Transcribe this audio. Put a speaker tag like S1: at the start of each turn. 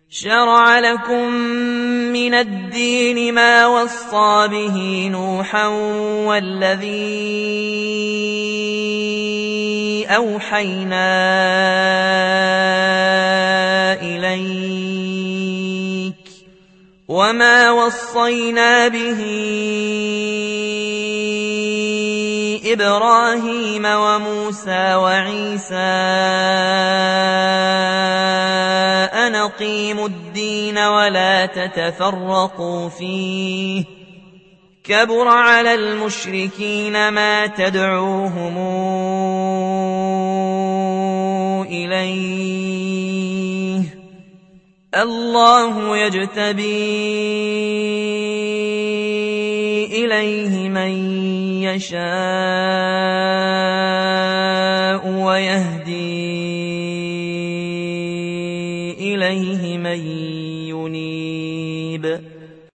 S1: شرع لكم من الدين ما وصى به نوحا والذي أوحينا إليك وما وصينا به إبراهيم وموسى وعيسى أن أقيموا الدين ولا تتفرقوا فيه كبر على المشركين ما تدعوهم إليه الله يجتبي إليه من يشاء ويهدي إليه من ينيب